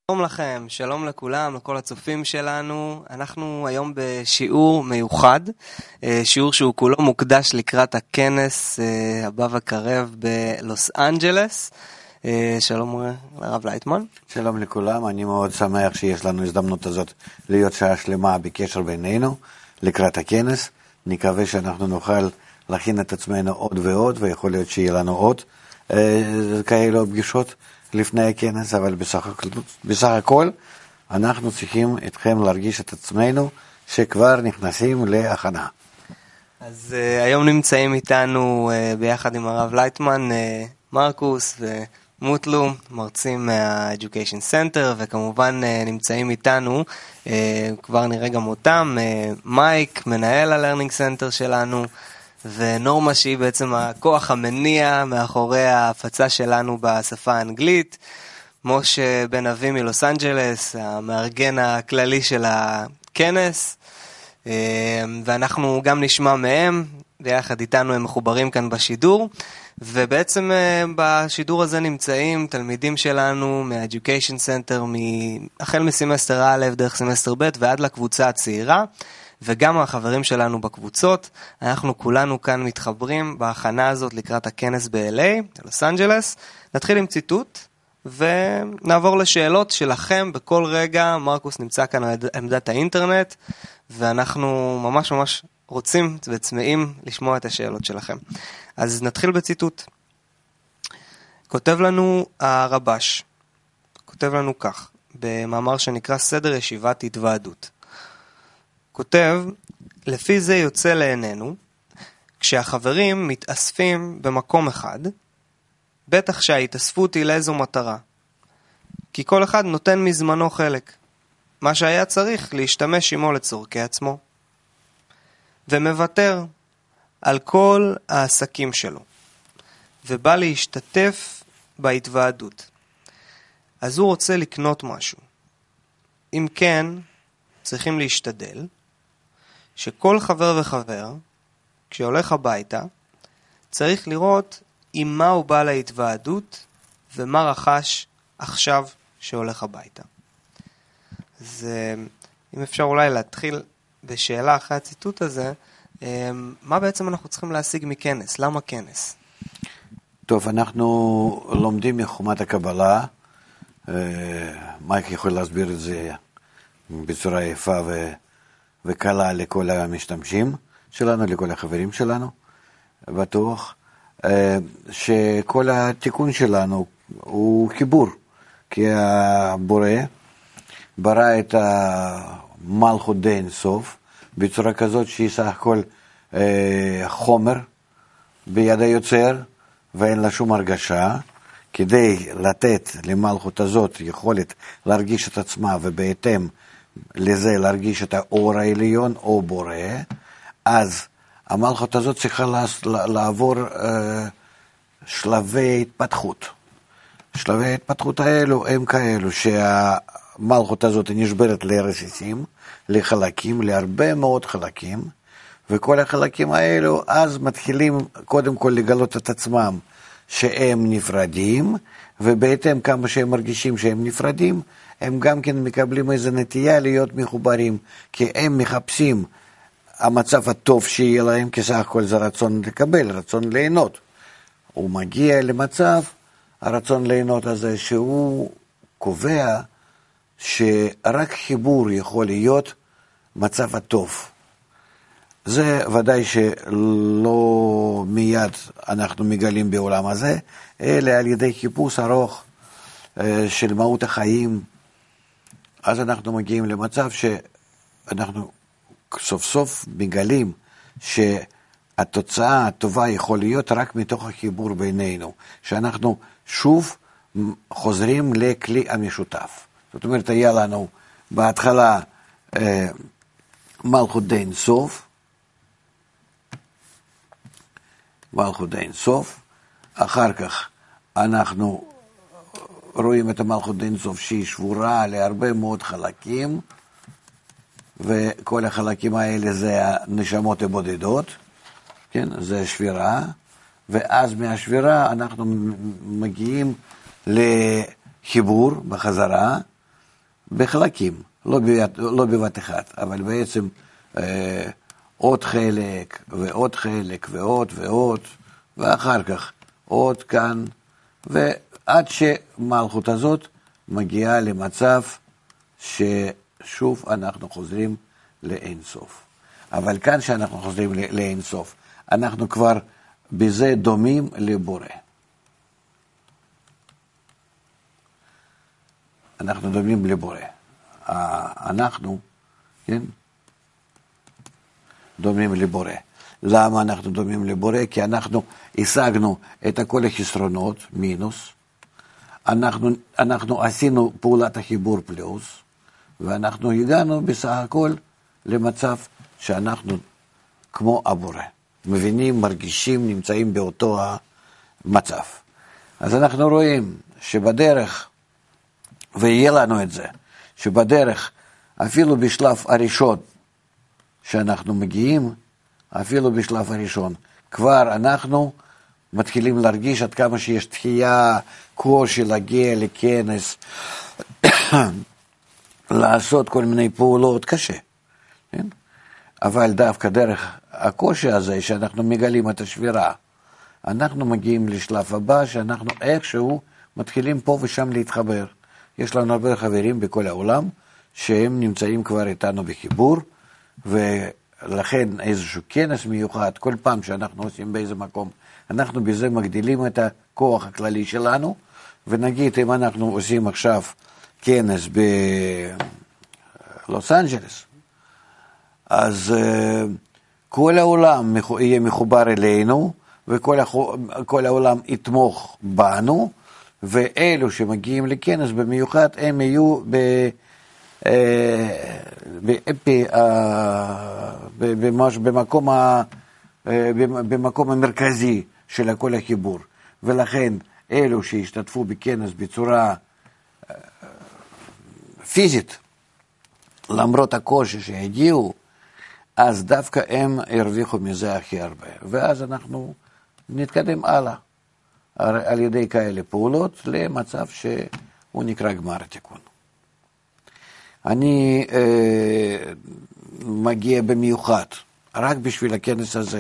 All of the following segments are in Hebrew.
שלום לכם, שלום לכולם, לכל הצופים שלנו. אנחנו היום בשיעור מיוחד, שיעור שהוא כולו מוקדש לקראת הכנס הבא וקרב בלוס אנג'לס. שלום לרב לייטמן. שלום לכולם, אני מאוד שמח שיש לנו הזדמנות הזאת להיות שעה שלמה בקשר בינינו לקראת הכנס. נקווה שאנחנו נוכל להכין את עצמנו עוד ועוד, ויכול להיות שיהיה לנו עוד כאלו פגישות לפני הכנס, אבל בסך הכל אנחנו צריכים אתכם להרגיש את עצמנו שכבר נכנסים להכנה. אז היום נמצאים איתנו ביחד עם הרב לייטמן, מרקוס ומוטלו, מרצים מה-Education Center, וכמובן נמצאים איתנו, כבר נראה גם אותם, מייק, מנהל ה-Learning Center שלנו, ונורמה שהיא בעצם הכוח המניע מאחורי ההפצה שלנו בשפה האנגלית, משה בן אבי מלוס אנג'לס, המארגן הכללי של הכנס, ואנחנו גם נשמע מהם, ביחד איתנו הם מחוברים כאן בשידור, ובעצם בשידור הזה נמצאים תלמידים שלנו מה-Education Center, החל מסמסטר א' דרך סמסטר ב' ועד לקבוצה הצעירה, וגם החברים שלנו בקבוצות. אנחנו כולנו כאן מתחברים בהכנה הזאת לקראת הכנס ב-LA, לוס אנג'לס. נתחיל עם ציטוט ונעבור לשאלות שלכם בכל רגע. מרקוס נמצא כאן על עמדת האינטרנט, ואנחנו ממש רוצים וצמאים לשמוע את השאלות שלכם. אז נתחיל בציטוט. כותב לנו הרבש, כותב לנו כך, במאמר שנקרא סדר ישיבת התוועדות. כותב, לפי זה יוצא לעינינו, כשהחברים מתאספים במקום אחד, בטח שההתאספות היא לאיזו מטרה. כי כל אחד נותן מזמנו חלק, מה שהיה צריך להשתמש עמו לצורכי עצמו. ומוותר על כל העסקים שלו, ובא להשתתף בהתוועדות. אז הוא רוצה לקנות משהו. אם כן, צריכים להשתדל, שכל חבר וחבר, כשהולך הביתה, צריך לראות עם מה הוא בא להתוועדות, ומה רכש עכשיו שהולך הביתה. אז אם אפשר אולי להתחיל בשאלה אחרי הציטוט הזה, מה בעצם אנחנו צריכים להשיג מכנס? למה כנס? טוב, אנחנו לומדים מחומת הקבלה, מייק יכול להסביר את זה בצורה יפה וקלה לכל המשתמשים שלנו, לכל החברים שלנו, בטוח, שכל התיקון שלנו הוא חיבור, כי הבורא ברא את המלכות די אינסוף בצורה כזאת שהיא סך הכל חומר ביד היוצר ואין לה שום הרגשה, כדי לתת למלכות הזאת יכולת להרגיש את עצמה ובהתאם לזה להרגיש את האור העליון או בורא, אז המלכות הזאת צריכה לעבור שלבי התפתחות. שלבי ההתפתחות האלו הם כאלו שהמלכות הזאת נשברת לרסיסים, לחלקים, להרבה מאוד חלקים, וכל החלקים האלו אז מתחילים קודם כל לגלות את עצמם שהם נפרדים, ובהתאם כמה שהם מרגישים שהם נפרדים, הם גם כן מקבלים איזו נטייה להיות מחוברים, כי הם מחפשים המצב הטוב שיהיה להם, כי סך הכל זה רצון לקבל, רצון ליהנות. הוא מגיע למצב, הרצון ליהנות הזה, שהוא קובע שרק חיבור יכול להיות מצב הטוב. זה ודאי שלא מיד אנחנו מגלים בעולם הזה, אלא על ידי חיפוש ארוך של מהות החיים. אז אנחנו מגיעים למצב שאנחנו סוף סוף מגלים שהתוצאה הטובה יכול להיות רק מתוך החיבור בינינו, שאנחנו שוב חוזרים לכלי המשותף. זאת אומרת, היה לנו בהתחלה מלכות די אינסוף, מלכות די אינסוף, אחר כך אנחנו רואים את המלכות די אינסוף שהיא שבורה להרבה מאוד חלקים, וכל החלקים האלה זה הנשמות הבודדות, כן? זה שבירה, ואז מהשבירה אנחנו מגיעים לחיבור בחזרה, בחלקים, לא בבת אחת, אבל בעצם עוד חלק ועוד חלק ועוד, ואחר כך עוד כאן, ועד שמלכות הזאת מגיעה למצב ששוב אנחנו חוזרים לאין סוף. אבל כאן שאנחנו חוזרים לאין סוף, אנחנו כבר בזה דומים לבורא. אנחנו דומים לבורא. אנחנו, כן? דומים לבורא. למה אנחנו דומים לבורא? כי אנחנו השגנו את כל החסרונות, מינוס, אנחנו עשינו פעולת החיבור פלוס, ואנחנו הגענו בסך הכל למצב שאנחנו כמו הבורא. מבינים, מרגישים, נמצאים באותו המצב. אז אנחנו רואים שבדרך, ויהיה לנו את זה, שבדרך, אפילו בשלב הראשון שאנחנו מגיעים, אפילו בשלב הראשון, כבר אנחנו מתחילים להרגיש עד כמה שיש דחייה, קושי להגיע לכנס, לעשות כל מיני פעולות, קשה. כן? אבל דווקא דרך הקושי הזה, שאנחנו מגלים את השבירה, אנחנו מגיעים לשלב הבא, שאנחנו איכשהו מתחילים פה ושם להתחבר. יש לנו הרבה חברים בכל העולם, שהם נמצאים כבר איתנו בחיבור, ולכן איזשהו כנס מיוחד, כל פעם שאנחנו עושים באיזה מקום, אנחנו בזה מגדילים את הכוח הכללי שלנו, ונגיד אם אנחנו עושים עכשיו כנס בלוס אנג'לס, אז כל העולם יהיה מחובר אלינו, וכל העולם יתמוך בנו, ואלו שמגיעים לכנס במיוחד, הם יהיו במקום המרכזי של כל החיבור. ולכן אלו שהשתתפו בכנס בצורה פיזית, למרות הקושי שהגיעו, אז דווקא הם הרוויחו מזה הכי הרבה. ואז אנחנו נתקדם הלאה, על ידי כאלה פעולות, למצב שהוא נקרא גמר התיקון. אני מגיע במיוחד, רק בשביל הכנס הזה,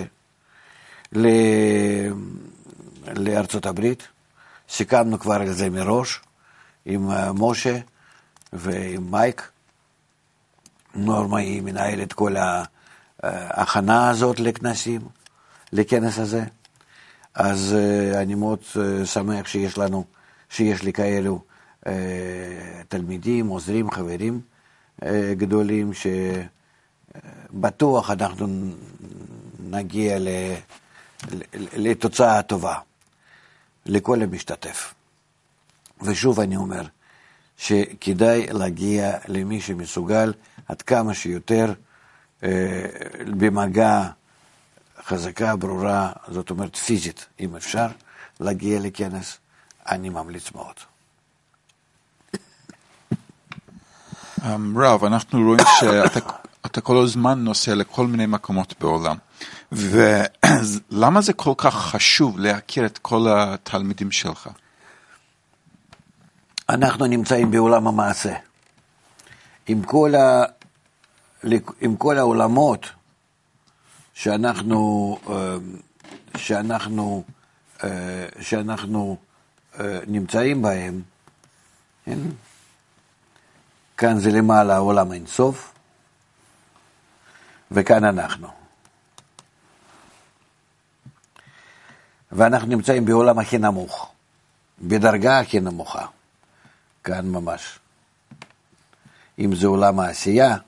לארצות הברית. סיכמנו כבר על זה מראש, עם משה ועם מייק. נורמה היא מנהלת כל ההכנה הזאת לכנסים, לכנס הזה. אז אני מאוד שמח שיש לי כאלו תלמידים, עוזרים, חברים גדולים, שבטוח אנחנו נגיע לתוצאה טובה לכל המשתתף. ושוב אני אומר, שכדאי להגיע למי שמסוגל עד כמה שיותר במגע חזקה, ברורה, זאת אומרת פיזית, אם אפשר להגיע לכנס, אני ממליץ מאוד. רב, אנחנו רואים שאתה כל הזמן נוסע לכל מיני מקומות בעולם, ולמה זה כל כך חשוב להכיר את כל התלמידים שלך? אנחנו נמצאים בעולם המעשה. עם כל העולמות שאנחנו נמצאים בהם, כאן זה למעלה עולם אינסוף, וכאן אנחנו. ואנחנו נמצאים בעולם הכי נמוך, בדרגה הכי נמוכה, כאן ממש. אם זה עולם העשייה,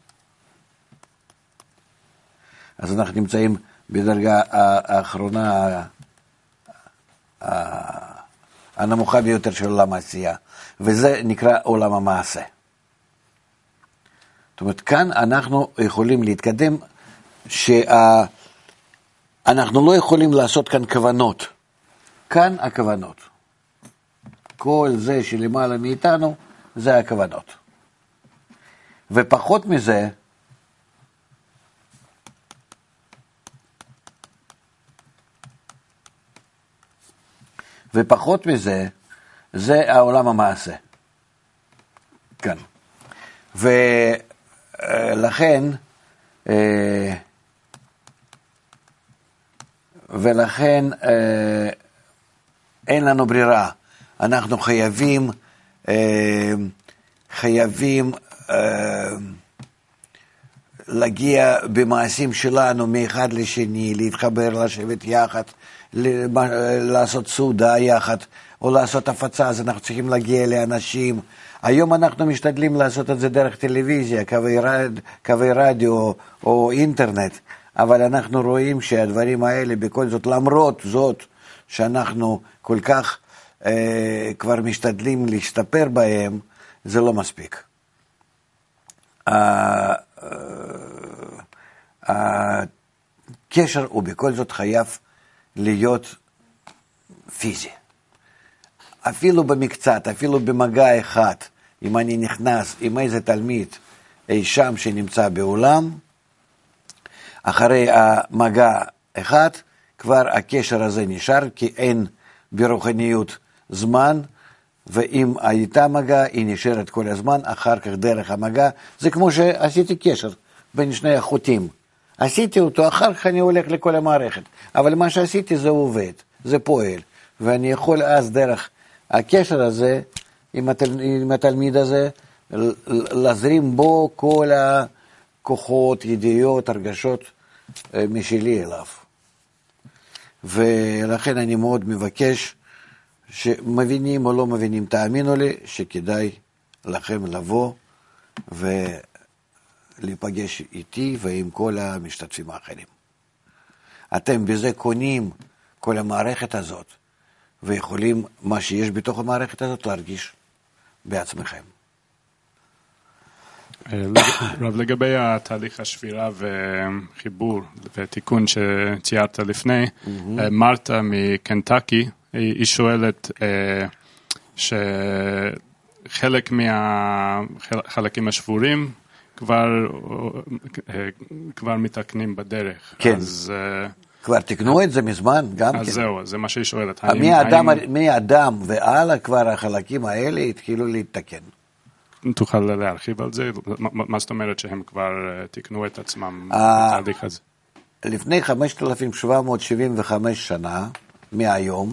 אז אנחנו נמצאים בדרגה האחרונה, הנמוכה ביותר של עולם העשייה, וזה נקרא עולם המעשה. זאת אומרת, כאן אנחנו יכולים להתקדם, שאנחנו לא יכולים לעשות כאן כוונות. כאן הכוונות. כל זה שלמעלה מאיתנו, זה הכוונות. ופחות מזה, זה העולם המעשה. כאן. ולכן, אין לנו ברירה. אנחנו חייבים להגיע במעשים שלנו מאחד לשני, להתחבר, לשבת יחד, לעשות סעודה יחד, או לעשות הפצה, אז אנחנו צריכים להגיע לאנשים. היום אנחנו משתדלים לעשות את זה דרך טלוויזיה, קווי רדיו או אינטרנט, אבל אנחנו רואים שהדברים האלה בכל זאת, למרות זאת שאנחנו כל כך כבר משתדלים להשתפר בהם, זה לא מספיק. הקשר הוא בכל זאת חייב להיות פיזי. אפילו במקצת, אפילו במגע אחד, אם אני נכנס עם איזה תלמיד אי שם שנמצא בעולם, אחרי המגע אחד, כבר הקשר הזה נשאר, כי אין ברוחניות זמן, ואם הייתה מגע, היא נשארת כל הזמן, אחר כך דרך המגע, זה כמו שעשיתי קשר בין שני החוטים. עשיתי אותו, אחר כך אני הולך לכל המערכת. אבל מה שעשיתי זה עובד, זה פועל, ואני יכול אז דרך הקשר הזה, עם התלמיד הזה, להזרים בו כל הכוחות, ידיעות, הרגשות משלי אליו. ולכן אני מאוד מבקש, שמבינים או לא מבינים, תאמינו לי שכדאי לכם לבוא ולהיפגש איתי ועם כל המשתתפים האחרים. אתם בזה קונים כל המערכת הזאת, ויכולים מה שיש בתוך המערכת הזאת להרגיש בעצמכם. רב, לגבי התהליך השבירה וחיבור ותיקון שציירת לפני, מרתה מקנטקי, היא שואלת שחלק מהחלקים השבורים כבר מתקנים בדרך. כן. אז, כבר תקנו את זה מזמן, גם אז כן. זהו, זה מה שהיא שואלת. מאדם והלאה כבר החלקים האלה התחילו להתתקן. תוכל להרחיב על זה? מה זאת אומרת שהם כבר תקנו את עצמם בתהליך הזה? לפני 5,775 שנה מהיום,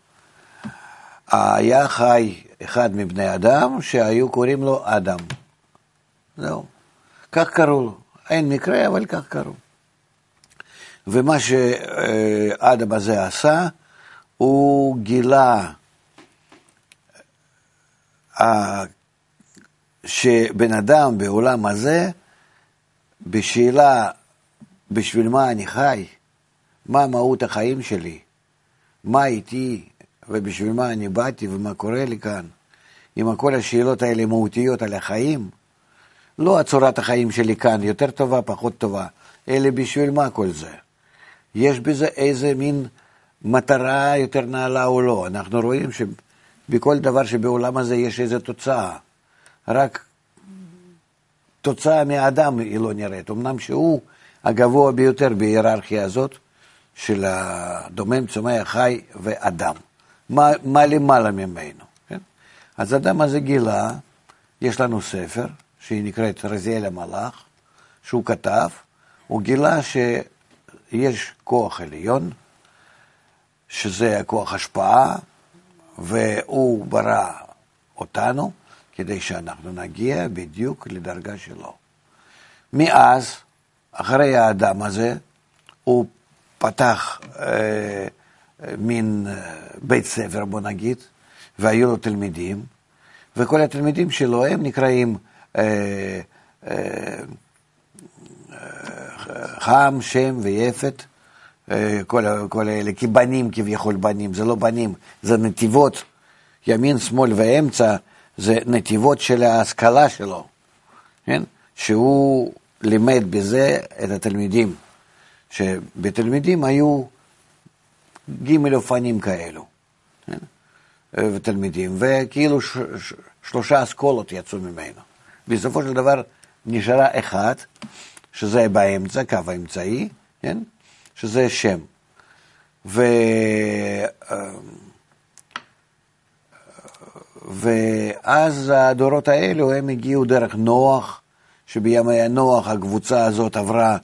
היה חי אחד מבני אדם שהיו קוראים לו אדם. זהו. כך קראו לו. אין מקרה, אבל כך קראו. ומה שהאדם הזה עשה, הוא גילה שבן אדם בעולם הזה, בשאלה בשביל מה אני חי, מה מהות החיים שלי, מה איתי ובשביל מה אני באתי ומה קורה לי כאן, עם כל השאלות האלה מהותיות על החיים, לא הצורת החיים שלי כאן יותר טובה, פחות טובה, אלא בשביל מה כל זה. יש בזה איזה מין מטרה יותר נעלה או לא. אנחנו רואים שבכל דבר שבעולם הזה יש איזו תוצאה. רק תוצאה מהאדם היא לא נראית. אמנם שהוא הגבוה ביותר בהיררכיה הזאת של הדומם, צומח, חי ואדם. מה למעלה ממנו. כן? אז האדם הזה גילה, יש לנו ספר שהיא נקראת רזיאל המלאך, שהוא כתב, הוא גילה שיש כוח עליון, שזה הכוח השפעה, והוא ברא אותנו, כדי שאנחנו נגיע בדיוק לדרגה שלו. מאז, אחרי האדם הזה, הוא פתח מין בית ספר, בוא נגיד, והיו לו תלמידים, וכל התלמידים שלו הם נקראים חם, שם ויפת, כל אלה, כי בנים כביכול בנים, זה לא בנים, זה נתיבות, ימין, שמאל ואמצע, זה נתיבות של ההשכלה שלו, כן? שהוא לימד בזה את התלמידים, שבתלמידים היו ג' אופנים כאלו, כן? ותלמידים, וכאילו 3 אסכולות יצאו ממנו. בסופו של דבר נשארה אחד, שזה באמצע, קו האמצעי, כן? שזה שם. ואז הדורות האלו הם הגיעו דרך נוח, שבימי הנוח הקבוצה הזאת עברה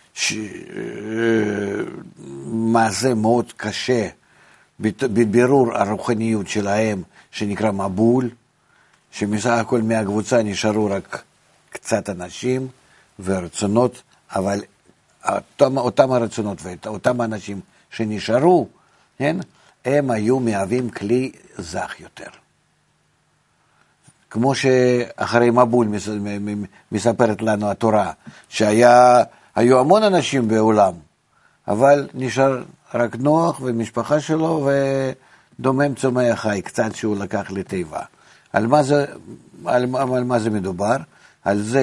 מעשה מאוד קשה בבירור הרוחניות שלהם, שנקרא מבול, שמסך הכל מהקבוצה נשארו רק קצת אנשים ורצונות, אבל אותם הרצונות ואותם אנשים שנשארו, הם היו מהווים כלי זך יותר. כמו שאחרי מבול מספרת לנו התורה, שהיו המון אנשים בעולם, אבל נשאר רק נוח ומשפחה שלו ודומם צומח חי, קצת שהוא לקח לטבע. על מה זה מדובר? על זה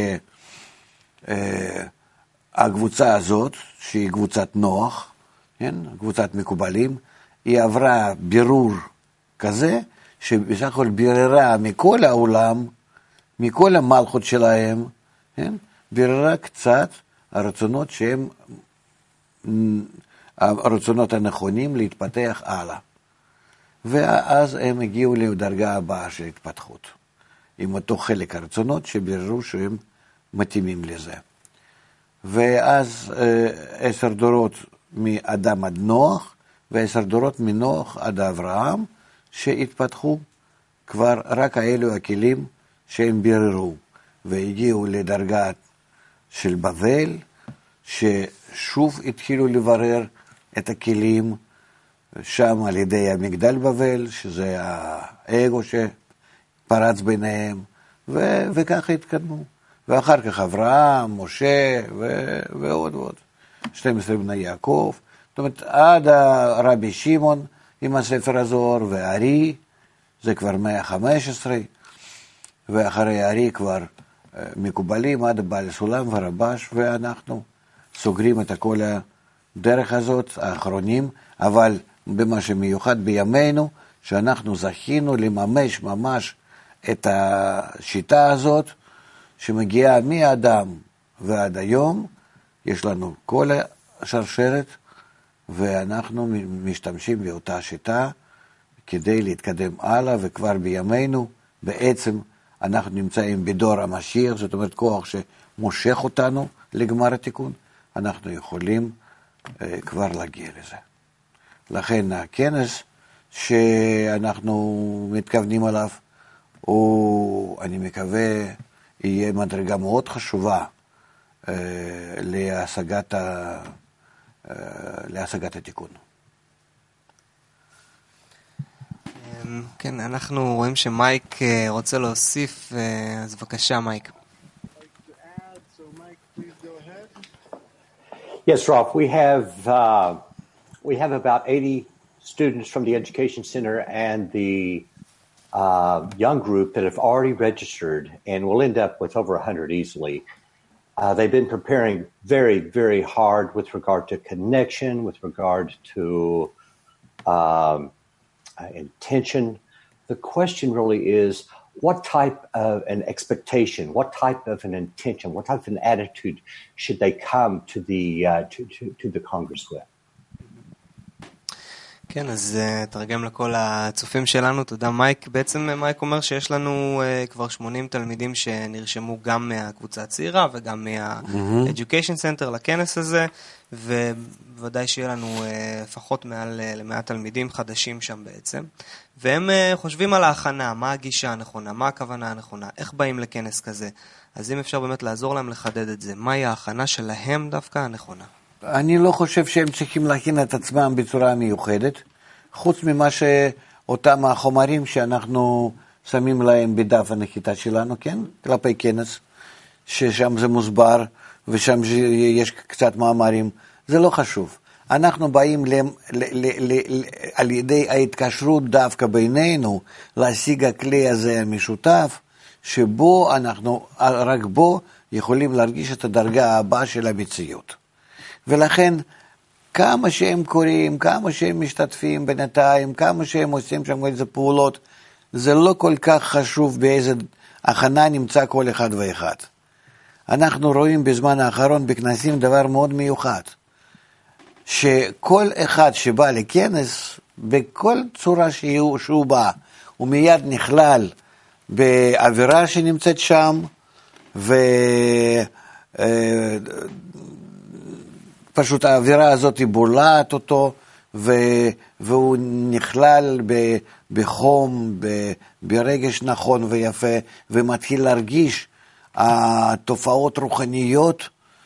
שהקבוצה הזאת, שהיא קבוצת נוח, קבוצת מקובלים, היא עברה בירור כזה, שבסך הכל ביררה מכל העולם, מכל המלכות שלהם, ביררה קצת הרצונות שהם הרצונות הנכונים להתפתח הלאה. ואז הם הגיעו לדרגה הבאה של התפתחות, עם אותו חלק הרצונות שביררו שהם מתאימים לזה. ואז 10 דורות מאדם עד נוח, ו10 דורות מנוח עד אברהם, שהתפתחו כבר רק האלו הכלים שהם ביררו, והגיעו לדרגה של בבל, ששוב התחילו לברר את הכלים, שם על ידי המגדל בבל, שזה האגו שפרץ ביניהם, וככה התקדמו. ואחר כך אברהם, משה ועוד ועוד. 12 בני יעקב, זאת אומרת, עד הרבי שמעון עם הספר הזוהר, והארי, זה כבר 115, ואחרי הארי כבר מקובלים עד בעל סולם ורבש, ואנחנו סוגרים את כל הדרך הזאת, האחרונים, אבל במה שמיוחד בימינו, שאנחנו זכינו לממש ממש את השיטה הזאת, שמגיעה מאדם ועד היום, יש לנו כל השרשרת, ואנחנו משתמשים באותה שיטה, כדי להתקדם הלאה, וכבר בימינו, בעצם אנחנו נמצאים בדור המשיח, זאת אומרת כוח שמושך אותנו לגמר התיקון, אנחנו יכולים כבר להגיע לזה. לכן הכנס שאנחנו מתכוונים עליו, אני מקווה, יהיה מדרגה מאוד חשובה להשגת התיקון. כן, אנחנו רואים שמייק רוצה להוסיף, אז בבקשה מייק. Yes, Rolf, we have about 80 students from the Education Center and the young group that have already registered, and we'll end up with over 100 easily. They've been preparing very, very hard with regard to connection, with regard to intention. The question really is, what type of an expectation, what type of an intention, what type of an attitude should they come to the Congress with? כן, אז תרגם לכל הצופים שלנו, תודה מייק. בעצם מייק אומר שיש לנו כבר 80 תלמידים שנרשמו גם מהקבוצה הצעירה וגם מה-Education Center לכנס הזה, ובוודאי שיהיה לנו לפחות מעל ל100 תלמידים חדשים שם בעצם. והם חושבים על ההכנה, מה הגישה הנכונה, מה הכוונה הנכונה, איך באים לכנס כזה. אז אם אפשר באמת לעזור להם לחדד את זה, מהי ההכנה שלהם דווקא הנכונה? אני לא חושב שהם צריכים להכין את עצמם בצורה מיוחדת, חוץ ממה שאותם החומרים שאנחנו שמים להם בדף הנחיתה שלנו, כן? כלפי כנס, ששם זה מוסבר, ושם יש קצת מאמרים, זה לא חשוב. אנחנו באים על ידי ההתקשרות דווקא בינינו, להשיג הכלי הזה המשותף, שבו אנחנו, רק בו, יכולים להרגיש את הדרגה הבאה של המציאות. ולכן, כמה שהם קוראים, כמה שהם משתתפים בינתיים, כמה שהם עושים שם איזה פעולות, זה לא כל כך חשוב באיזה הכנה נמצא כל אחד ואחד. אנחנו רואים בזמן האחרון בכנסים דבר מאוד מיוחד, שכל אחד שבא לכנס, בכל צורה שהוא בא, הוא מיד נכלל באווירה שנמצאת שם, ופשוט האווירה הזאת היא בולעת אותו, והוא נכלל בחום, ברגש נכון ויפה, ומתחיל להרגיש התופעות רוחניות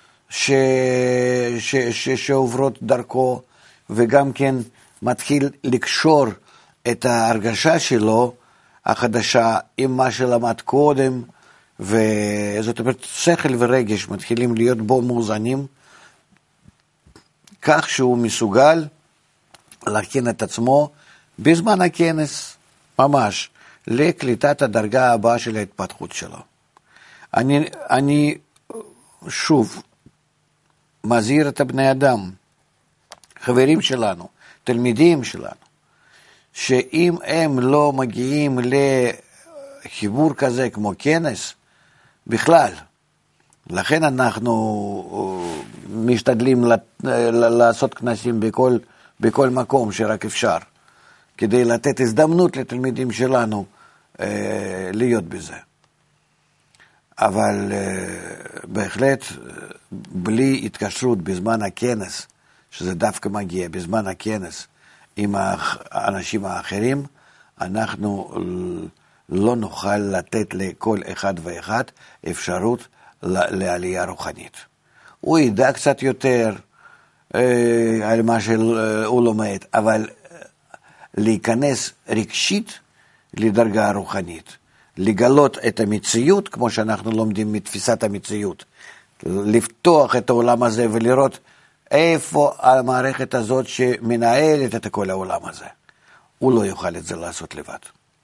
שעוברות דרכו, וגם כן מתחיל לקשור את ההרגשה שלו החדשה עם מה שלמד קודם, וזאת אומרת שכל ורגש מתחילים להיות בו מאוזנים, כך שהוא מסוגל להכין את עצמו בזמן הכנס, ממש, לקליטת הדרגה הבאה של ההתפתחות שלו. אני שוב מזהיר את הבני אדם, חברים שלנו, תלמידים שלנו, שאם הם לא מגיעים לחיבור כזה כמו כנס, בכלל, לכן אנחנו משתדלים לעשות כנסים בכל מקום שרק אפשר, כדי לתת הזדמנות לתלמידים שלנו להיות בזה. אבל בהחלט, בלי התקשרות בזמן הכנס, שזה דווקא מגיע בזמן הכנס עם האנשים האחרים, אנחנו לא נוכל לתת לכל אחד ואחד אפשרות לעלייה רוחנית. הוא ידע קצת יותר על מה שהוא לומד, אבל להיכנס רגשית לדרגה הרוחנית, לגלות את המציאות, כמו שאנחנו לומדים מתפיסת המציאות, לפתוח את העולם הזה ולראות איפה המערכת הזאת שמנהלת את כל העולם הזה. הוא לא יוכל את זה לעשות לבד.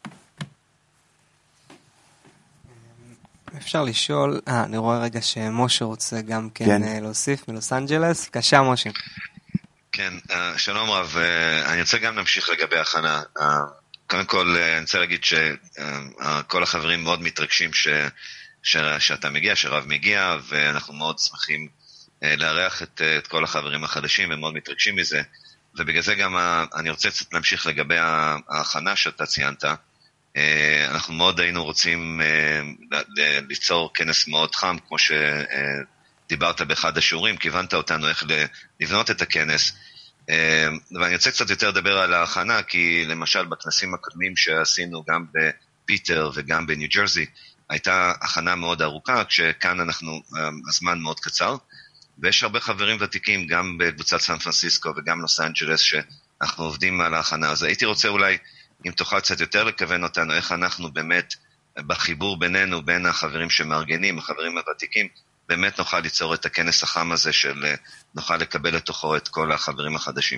אפשר לשאול, אני רואה רגע שמשה רוצה גם כן להוסיף מלוס אנג'לס. בבקשה, משה. כן, שלום רב, אני רוצה גם להמשיך לגבי ההכנה. קודם כל, אני רוצה להגיד שכל החברים מאוד מתרגשים שאתה מגיע, שרב מגיע, ואנחנו מאוד שמחים לארח את כל החברים החדשים, ומאוד מתרגשים מזה. ובגלל זה גם אני רוצה קצת להמשיך לגבי ההכנה שאתה ציינת. אנחנו מאוד היינו רוצים ליצור כנס מאוד חם, כמו שדיברת באחד השיעורים, כיוונת אותנו איך לבנות את הכנס. ואני רוצה קצת יותר לדבר על ההכנה, כי למשל בכנסים הקודמים שעשינו גם בפיטר וגם בניו ג'רזי, הייתה הכנה מאוד ארוכה, כשכאן הזמן מאוד קצר, ויש הרבה חברים ותיקים גם בקבוצת סן פרנסיסקו וגם לוס אנג'לס שאנחנו עובדים על ההכנה. אז הייתי רוצה אולי, אם תוכל קצת יותר לכוון אותנו, איך אנחנו באמת בחיבור בינינו, בין החברים שמארגנים, החברים הוותיקים, באמת נוכל ליצור את הכנס החם הזה של נוכל לקבל לתוכו את כל החברים החדשים.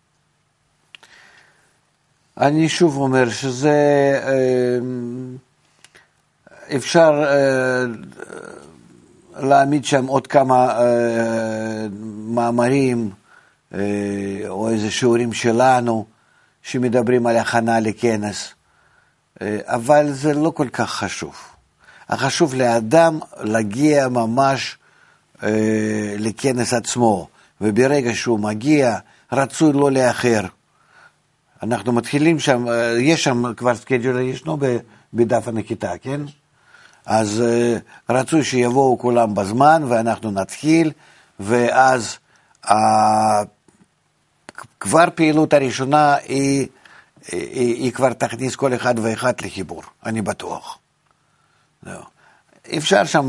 אני שוב אומר שזה אפשר להעמיד שם עוד כמה מאמרים או איזה שיעורים שלנו שמדברים על הכנה לכנס, אבל זה לא כל כך חשוב. החשוב לאדם להגיע ממש לכנס עצמו, וברגע שהוא מגיע רצוי לא לאחר. אנחנו מתחילים שם, יש שם כבר סקייג'ול, ישנו בדף הנחיתה, כן? אז רצוי שיבואו כולם בזמן ואנחנו נתחיל, ואז כבר פעילות הראשונה היא כבר תכניס כל אחד ואחד לחיבור, אני בטוח. אפשר שם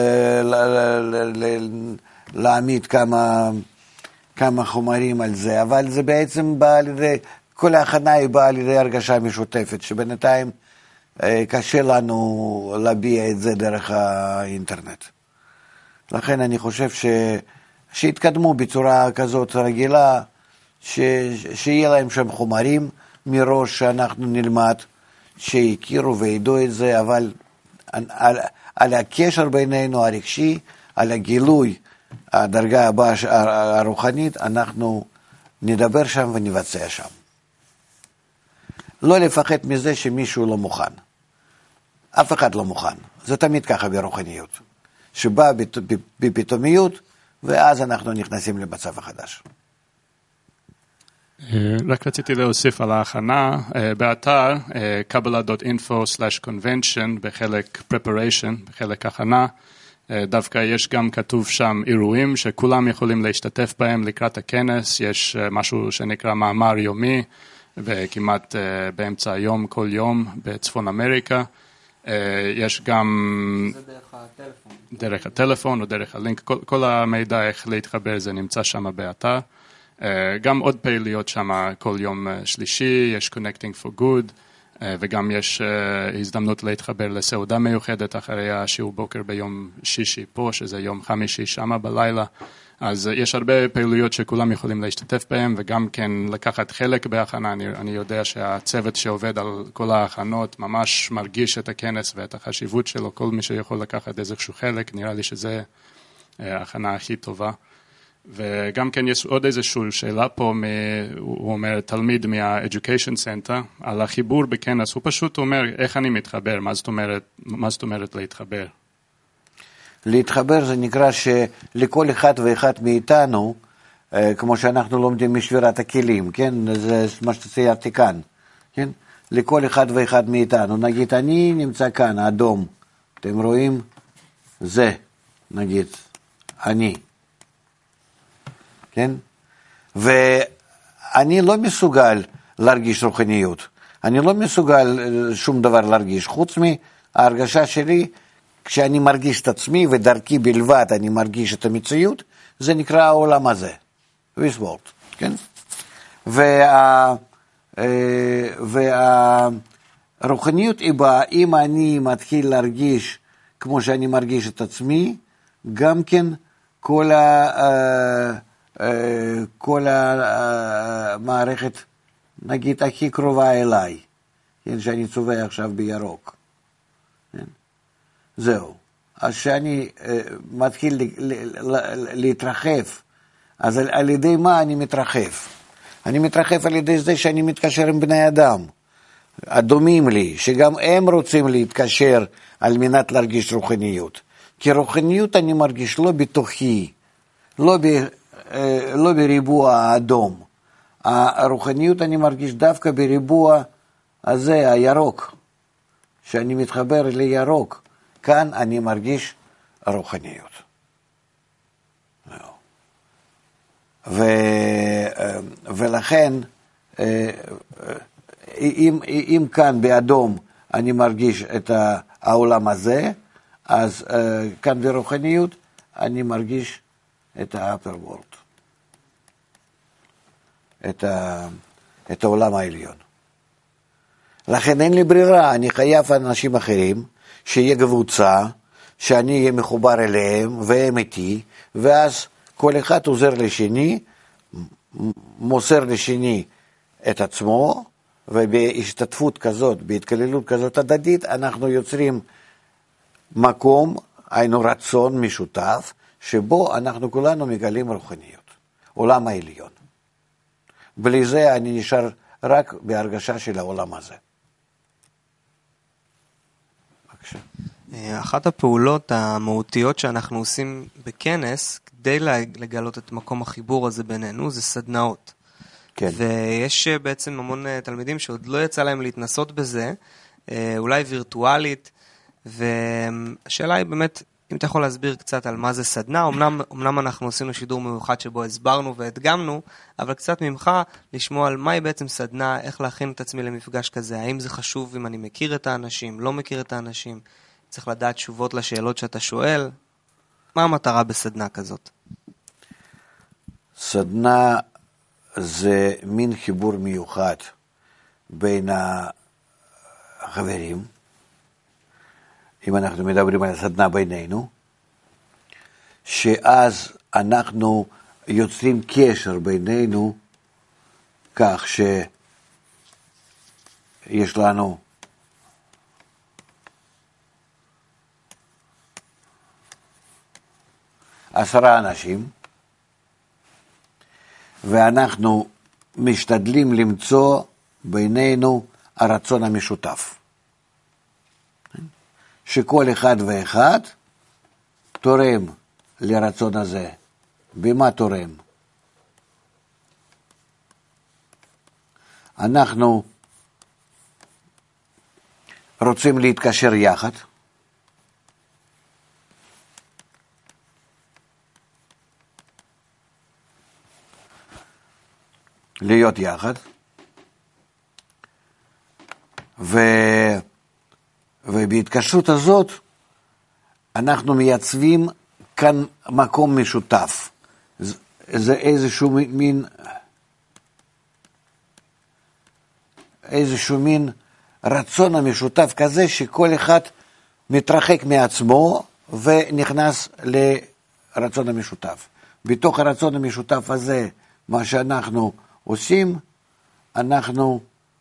להעמיד כמה חומרים על זה, אבל זה בעצם בא על ידי, כל ההכנה היא באה על ידי הרגשה משותפת, שבינתיים קשה לנו להביע את זה דרך האינטרנט. לכן אני חושב שיתקדמו בצורה כזאת רגילה, שיהיה להם שם חומרים מראש שאנחנו נלמד, שיכירו וידעו את זה, אבל על הקשר בינינו הרגשי, על הגילוי, הדרגה הבאה הרוחנית, אנחנו נדבר שם ונבצע שם. לא לפחד מזה שמישהו לא מוכן. אף אחד לא מוכן. זה תמיד ככה ברוחניות. שבא בפתאומיות, ואז אנחנו נכנסים למצב החדש. רק רציתי להוסיף על ההכנה, באתר kabbalah.info/convention בחלק preparation, בחלק הכנה, דווקא יש גם כתוב שם אירועים שכולם יכולים להשתתף בהם לקראת הכנס, יש משהו שנקרא מאמר יומי, וכמעט באמצע היום, כל יום בצפון אמריקה, יש גם זה דרך הטלפון. דרך הטלפון או דרך הלינק, כל המידע איך להתחבר זה נמצא שם באתר. גם עוד פעילויות שם כל יום שלישי, יש Connecting for Good, וגם יש הזדמנות להתחבר לסעודה מיוחדת אחרי השיעור בוקר ביום שישי פה, שזה יום חמישי שם בלילה. אז יש הרבה פעילויות שכולם יכולים להשתתף בהם, וגם כן לקחת חלק בהכנה. אני יודע שהצוות שעובד על כל ההכנות ממש מרגיש את הכנס ואת החשיבות שלו, כל מי שיכול לקחת איזשהו חלק, נראה לי שזה ההכנה הכי טובה. וגם כן יש עוד איזושהי שאלה פה, הוא אומר תלמיד מה-Education Center, על החיבור בכנס, הוא פשוט אומר איך אני מתחבר, מה זאת אומרת להתחבר? להתחבר זה נקרא שלכל אחד ואחד מאיתנו, כמו שאנחנו לומדים משבירת הכלים, כן? זה מה שציירתי כאן, כן? לכל אחד ואחד מאיתנו, נגיד אני נמצא כאן, האדום, אתם רואים? זה, נגיד, אני. כן? ואני לא מסוגל להרגיש רוחניות, אני לא מסוגל שום דבר להרגיש, חוץ מההרגשה שלי, כשאני מרגיש את עצמי ודרכי בלבד אני מרגיש את המציאות, זה נקרא העולם הזה, this world, כן? והרוחניות היא באה, אם אני מתחיל להרגיש כמו שאני מרגיש את עצמי, גם כן כל המערכת, נגיד, הכי קרובה אליי, כן, שאני צובע עכשיו בירוק. כן? זהו. אז שאני מתחיל להתרחב, אז על ידי מה אני מתרחב? אני מתרחב על ידי זה שאני מתקשר עם בני אדם, הדומים לי, שגם הם רוצים להתקשר על מנת להרגיש רוחניות. כי רוחניות אני מרגיש לא בתוכי, לא בריבוע האדום. הרוחניות אני מרגיש דווקא בריבוע הזה, הירוק, שאני מתחבר לירוק. כאן אני מרגיש רוחניות. ולכן, אם כאן באדום אני מרגיש את העולם הזה, אז כאן ברוחניות אני מרגיש את ה-upper world, את העולם העליון. לכן אין לי ברירה, אני חייב אנשים אחרים, שיהיה קבוצה, שאני אהיה מחובר אליהם, והם איתי, ואז כל אחד עוזר לשני, מוסר לשני את עצמו, ובהשתתפות כזאת, בהתכללות כזאת הדדית, אנחנו יוצרים מקום, היינו רצון משותף, שבו אנחנו כולנו מגלים רוחניות, עולם העליון. בלי זה אני נשאר רק בהרגשה של העולם הזה. בבקשה. אחת הפעולות המהותיות שאנחנו עושים בכנס, כדי לגלות את מקום החיבור הזה בינינו, זה סדנאות. כן. ויש בעצם המון תלמידים שעוד לא יצא להם להתנסות בזה, אולי וירטואלית, והשאלה היא באמת, אם אתה יכול להסביר קצת על מה זה סדנה, אמנם אנחנו עשינו שידור מיוחד שבו הסברנו והדגמנו, אבל קצת ממך לשמוע על מהי בעצם סדנה, איך להכין את עצמי למפגש כזה, האם זה חשוב אם אני מכיר את האנשים, לא מכיר את האנשים, צריך לדעת תשובות לשאלות שאתה שואל, מה המטרה בסדנה כזאת? סדנה זה מין חיבור מיוחד בין החברים, אם אנחנו מדברים על הסדנה בינינו, שאז אנחנו יוצרים קשר בינינו, כך שיש לנו עשרה אנשים, ואנחנו משתדלים למצוא בינינו הרצון המשותף. שכל אחד ואחד תורם לרצון הזה. במה תורם? אנחנו רוצים להתקשר יחד, להיות יחד, ובהתקשרות הזאת אנחנו מייצבים כאן מקום משותף. זה איזשהו מין רצון המשותף כזה שכל אחד מתרחק מעצמו ונכנס לרצון המשותף. בתוך הרצון המשותף הזה, מה שאנחנו עושים, אנחנו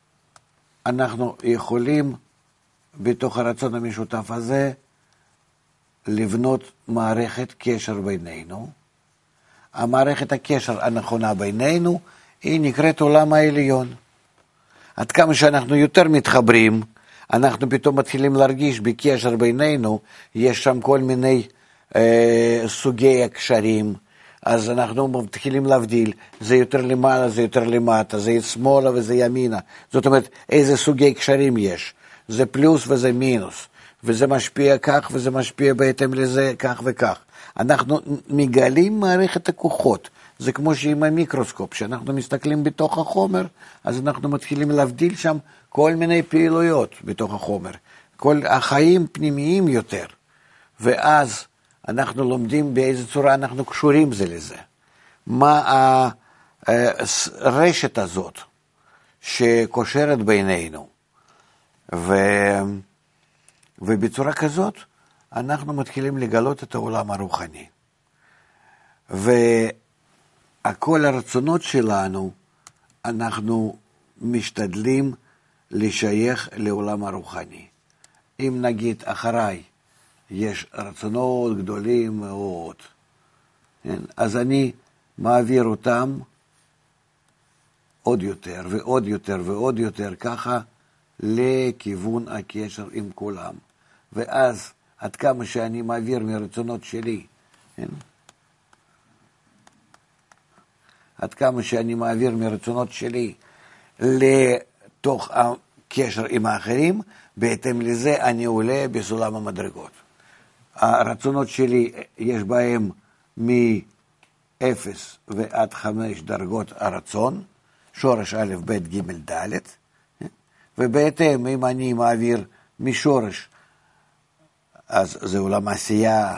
יכולים בתוך הרצון המשותף הזה לבנות מערכת קשר בינינו. המערכת הקשר הנכונה בינינו היא נקראת עולם העליון. עד כמה שאנחנו יותר מתחברים, אנחנו פתאום מתחילים להרגיש בקשר בינינו, יש שם כל מיני סוגי הקשרים, אז אנחנו מתחילים להבדיל, זה יותר למעלה, זה יותר למטה, זה שמאלה וזה ימינה. זאת אומרת, איזה סוגי קשרים יש. זה פלוס וזה מינוס, וזה משפיע כך וזה משפיע בהתאם לזה כך וכך. אנחנו מגלים מערכת הכוחות. זה כמו שעם המיקרוסקופ, שאנחנו מסתכלים בתוך החומר, אז אנחנו מתחילים להבדיל שם כל מיני פעילויות בתוך החומר. כל החיים פנימיים יותר. ואז אנחנו לומדים באיזה צורה אנחנו קשורים זה לזה. מה הרשת הזאת שקושרת בינינו. ובצורה כזאת אנחנו מתחילים לגלות את העולם הרוחני. וכל הרצונות שלנו אנחנו משתדלים לשייך לעולם הרוחני. אם נגיד אחריי יש רצונות גדולים מאוד, אז אני מעביר אותם עוד יותר ועוד יותר ועוד יותר ככה לכיוון הקשר עם כולם. ואז עד כמה שאני מעביר מרצונות שלי, עד כמה שאני מעביר מרצונות שלי לתוך הקשר עם האחרים, בהתאם לזה אני עולה בסולם המדרגות. הרצונות שלי יש בהם מ-0 ועד 5 דרגות הרצון, שורש א', ב', ג', ד', ובהתאם אם אני מעביר משורש, אז זה עולם העשייה,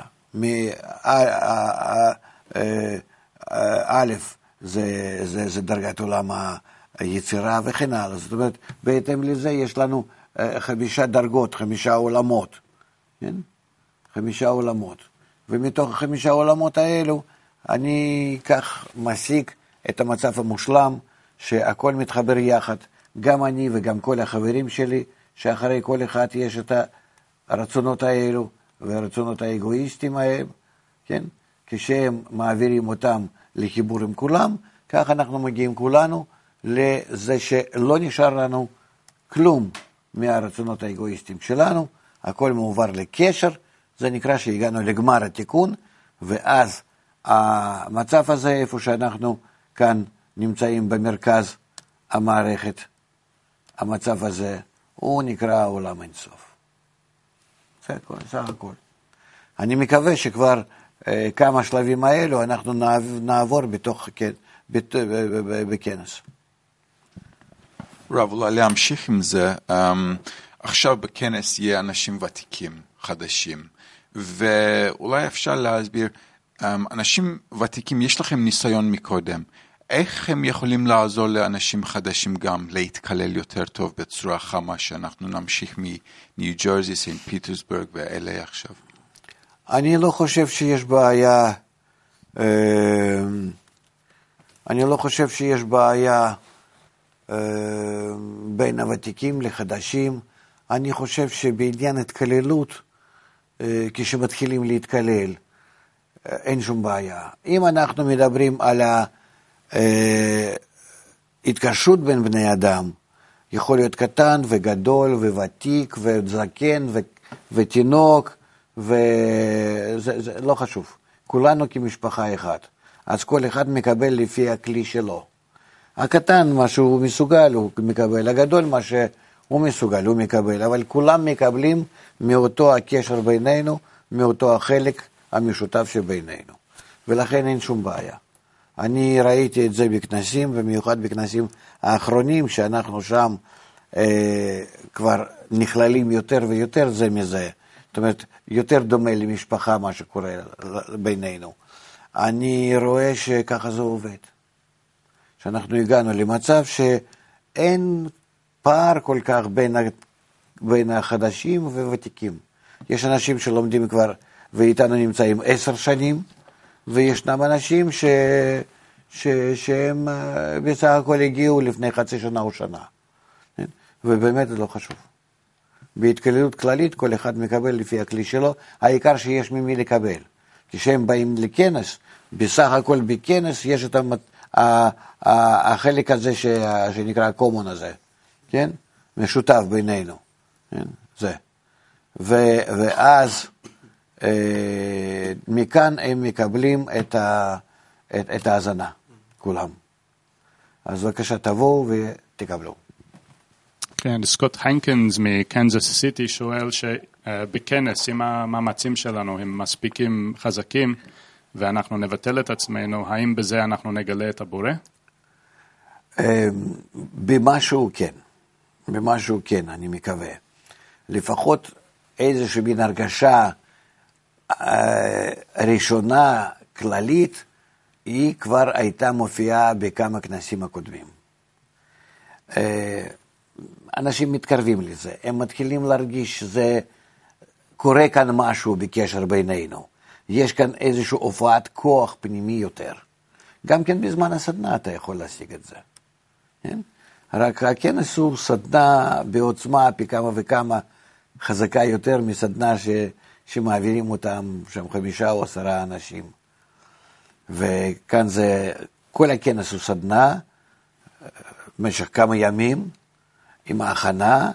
א', זה דרגת עולם היצירה וכן הלאה. זאת אומרת, בהתאם לזה יש לנו 5 דרגות, 5 עולמות. כן? 5 עולמות. ומתוך 5 עולמות האלו, אני כך משיג את המצב המושלם, שהכל מתחבר יחד, גם אני וגם כל החברים שלי, שאחרי כל אחד יש את הרצונות האלו, והרצונות האגואיסטיים האלו, כן? כשהם מעבירים אותם לחיבור עם כולם, כך אנחנו מגיעים כולנו לזה שלא נשאר לנו כלום מהרצונות האגואיסטיים שלנו, הכל מעובר לקשר, זה נקרא שהגענו לגמר התיקון, ואז המצב הזה, איפה שאנחנו כאן נמצאים במרכז המערכת, המצב הזה, הוא נקרא עולם אינסוף. זה הכל, סך הכל. אני מקווה שכבר כמה שלבים האלו אנחנו נעבור בכנס. רב, אולי להמשיך עם זה, עכשיו בכנס יהיה אנשים ותיקים, חדשים, ואולי אפשר להסביר, אנשים ותיקים, יש לכם ניסיון מקודם, איך הם יכולים לעזור לאנשים חדשים גם להתקלל יותר טוב בצורה חמה, שאנחנו נמשיך מניו ג'רזי, סנט פיטרסבורג ו-LA עכשיו? אני לא חושב שיש בעיה, בין הוותיקים לחדשים. אני חושב שבעניין התקללות, כשמתחילים להתקלל, אין שום בעיה. אם אנחנו מדברים על ההתקשרות בין בני אדם, יכול להיות קטן וגדול וותיק וזקן ותינוק, וזה לא חשוב. כולנו כמשפחה אחת. אז כל אחד מקבל לפי הכלי שלו. הקטן, מה שהוא מסוגל, הוא מקבל, הגדול, מה שהוא מסוגל, הוא מקבל, אבל כולם מקבלים מאותו הקשר בינינו, מאותו החלק המשותף שבינינו. ולכן אין שום בעיה. אני ראיתי את זה בכנסים, במיוחד בכנסים האחרונים, שאנחנו שם כבר נכללים יותר ויותר זה מזה. זאת אומרת, יותר דומה למשפחה מה שקורה בינינו. אני רואה שככה זה עובד. שאנחנו הגענו למצב שאין פער כל כך בין החדשים וותיקים. יש אנשים שלומדים כבר ואיתנו נמצאים 10 שנים, וישנם אנשים שהם בסך הכל הגיעו לפני חצי שנה או שנה. ובאמת זה לא חשוב. בהתקללות כללית כל אחד מקבל לפי הכלי שלו, העיקר שיש ממי לקבל. כשהם באים לכנס, בסך הכל בכנס יש את החלק הזה שנקרא הקומון הזה, כן? משותף בינינו, כן? זה. ואז מכאן הם מקבלים את ההזנה, כולם. אז בבקשה תבואו ותקבלו. כן, סקוט הנקינס מקנזס סיטי שואל שבכנס, אם המאמצים שלנו הם מספיקים חזקים, ואנחנו נבטל את עצמנו, האם בזה אנחנו נגלה את הבורא? במשהו כן. במשהו כן, אני מקווה. לפחות איזושהי מין הרגשה ראשונה כללית, היא כבר הייתה מופיעה בכמה כנסים הקודמים. אנשים מתקרבים לזה, הם מתחילים להרגיש שזה קורה כאן משהו בקשר בינינו. יש כאן איזושהי הופעת כוח פנימי יותר. גם כן בזמן הסדנה אתה יכול להשיג את זה. כן? רק הכנס הוא סדנה בעוצמה פי כמה וכמה חזקה יותר מסדנה שמעבירים אותם שם 5 או 10 אנשים. וכאן זה, כל הכנס הוא סדנה במשך כמה ימים, עם ההכנה,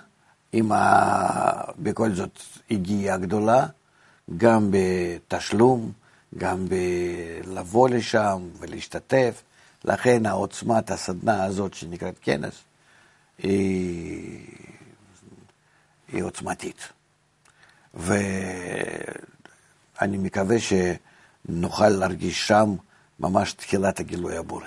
בכל זאת הגיעה גדולה, גם בתשלום, גם לבוא לשם ולהשתתף. לכן העוצמת הסדנה הזאת שנקראת כנס היא עוצמתית. ואני מקווה שנוכל להרגיש שם ממש תחילת הגילוי הבורא.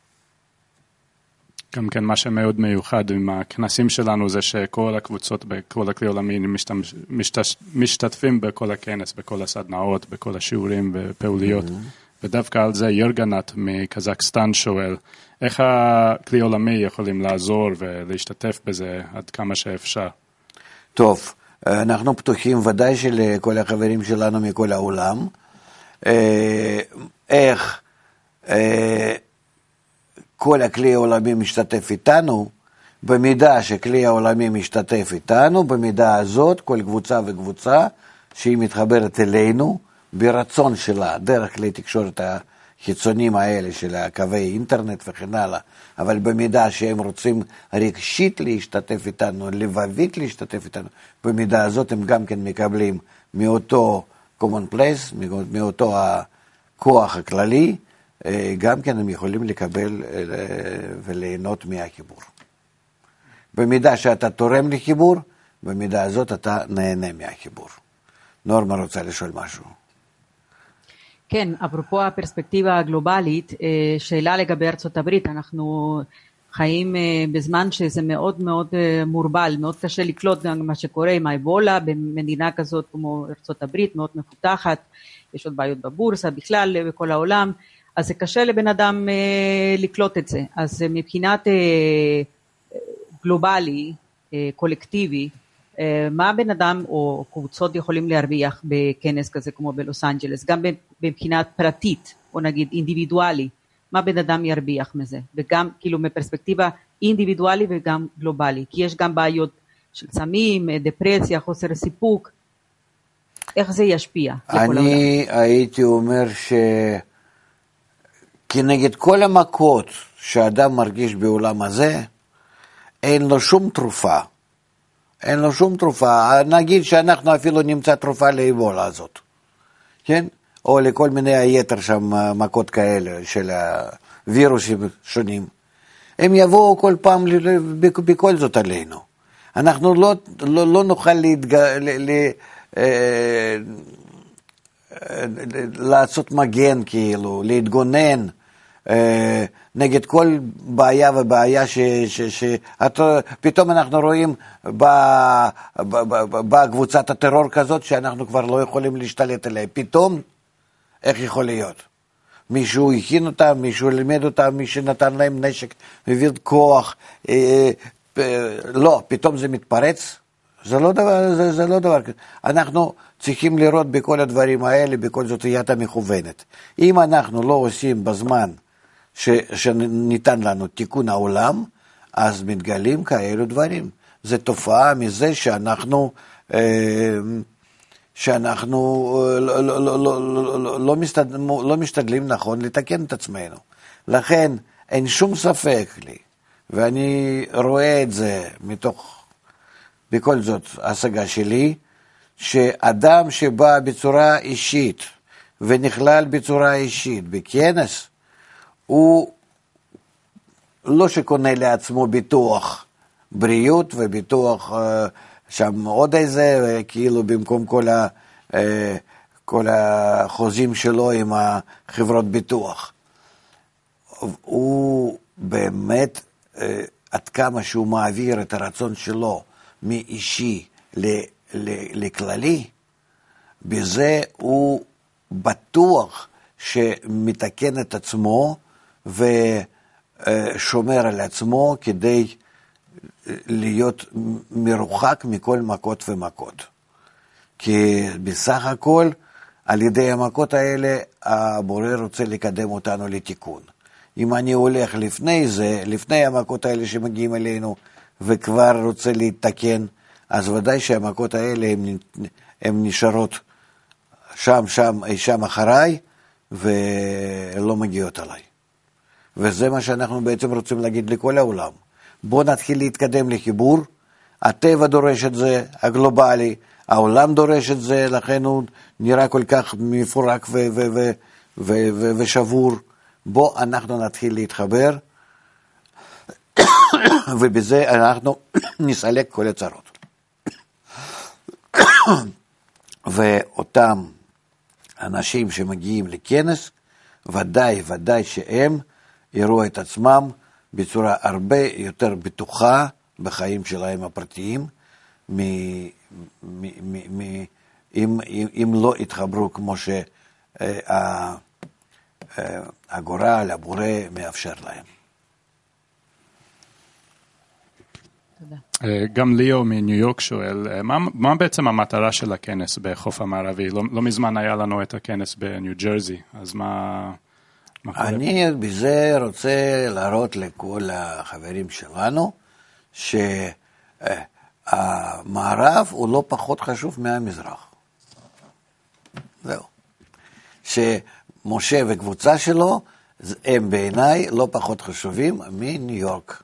גם כן מה שמאוד מיוחד עם הכנסים שלנו זה שכל הקבוצות בכל הכלי עולמי משתתפים בכל הכנס, בכל הסדנאות, בכל השיעורים ופעוליות. ודווקא על זה יורגנת מקזחסטן שואל, איך הכלי עולמי יכולים לעזור ולהשתתף בזה עד כמה שאפשר? טוב, אנחנו פתוחים ודאי שלכל החברים שלנו מכל העולם. איך כל הכלי העולמי משתתף איתנו, במידה שכלי העולמי משתתף איתנו, במידה הזאת כל קבוצה וקבוצה שהיא מתחברת אלינו, ברצון שלה, דרך כלי תקשורת החיצונים האלה של הקווי אינטרנט וכן הלאה, אבל במידה שהם רוצים רגשית להשתתף איתנו, לבבית להשתתף איתנו, במידה הזאת הם גם כן מקבלים מאותו common place, מאותו הכוח הכללי, גם כן הם יכולים לקבל וליהנות מהחיבור. במידה שאתה תורם לחיבור, במידה הזאת אתה נהנה מהחיבור. נורמה רוצה לשאול משהו. כן, אפרופו הפרספקטיבה הגלובלית, שאלה לגבי ארצות הברית, אנחנו חיים בזמן שזה מאוד מאוד מורבל, מאוד קשה לקלוט גם מה שקורה עם האבולה, במדינה כזאת כמו ארצות הברית, מאוד מפותחת, יש עוד בעיות בבורסה, בכלל בכל העולם, אז זה קשה לבן אדם לקלוט את זה. אז מבחינת גלובלי, קולקטיבי, מה בן אדם או קבוצות יכולים להרוויח בכנס כזה כמו בלוס אנג'לס, גם מבחינת פרטית, או נגיד אינדיבידואלי, מה בן אדם ירוויח מזה, וגם כאילו מפרספקטיבה אינדיבידואלי וגם גלובלי, כי יש גם בעיות של סמים, דפרסיה, חוסר סיפוק, איך זה ישפיע? אני הייתי אומר כנגד כל המכות שאדם מרגיש בעולם הזה, אין לו שום תרופה. אין לו שום תרופה. נגיד שאנחנו אפילו נמצא תרופה לאבולה הזאת. כן? או לכל מיני היתר שם מכות כאלה של הווירוסים שונים. הם יבואו כל פעם בכל זאת עלינו. אנחנו לא נוכל לעשות מגן, כאילו, להתגונן נגד כל בעיה ובעיה פתאום אנחנו רואים בקבוצת הטרור כזאת שאנחנו כבר לא יכולים להשתלט עליה. פתאום, איך יכול להיות? מישהו הכין אותם, מישהו לימד אותם, מישהו נתן להם נשק, מביא כוח, לא, פתאום זה מתפרץ. זה לא דבר כזה. אנחנו צריכים לראות בכל הדברים האלה, בכל זאת יד המכוונת. אם אנחנו לא עושים בזמן שניתן לנו תיקון העולם, אז מתגלים כאלו דברים. זה תופעה מזה שאנחנו לא משתדלים נכון לתקן את עצמנו. לכן אין שום ספק לי, ואני רואה את זה מתוך, בכל זאת, השגה שלי, שאדם שבא בצורה אישית ונכלל בצורה אישית בכנס, הוא לא שקונה לעצמו ביטוח בריאות וביטוח שם עוד איזה, כאילו במקום כל החוזים שלו עם החברות ביטוח. הוא באמת, עד כמה שהוא מעביר את הרצון שלו מאישי לכללי, בזה הוא בטוח שמתקן את עצמו ושומר על עצמו כדי להיות מרוחק מכל מכות ומכות. כי בסך הכל, על ידי המכות האלה, הבורא רוצה לקדם אותנו לתיקון. אם אני הולך לפני המכות האלה שמגיעים אלינו, וכבר רוצה להתקן, אז ודאי שהמכות האלה הן נשארות שם אחריי, ולא מגיעות עליי. וזה מה שאנחנו בעצם רוצים להגיד לכל העולם. בוא נתחיל להתקדם לחיבור, הטבע דורש את זה, הגלובלי, העולם דורש את זה, לכן הוא נראה כל כך מפורק ושבור. בוא אנחנו נתחיל להתחבר, ובזה אנחנו נסלק כל הצרות. ואותם אנשים שמגיעים לכנס, ודאי שהם יראו את עצמם בצורה הרבה יותר בטוחה בחיים שלהם הפרטיים, אם לא יתחברו כמו שהגורל, הבורא מאפשר להם. גם ליאו מניו יורק שואל, מה בעצם המטרה של הכנס בחוף המערבי? לא מזמן היה לנו את הכנס בניו ג'רזי, אז מה קורה? אני בזה רוצה להראות לכל החברים שלנו, שהמערב הוא לא פחות חשוב מהמזרח. זהו. שמשה וקבוצה שלו, הם בעיניי לא פחות חשובים מניו יורק.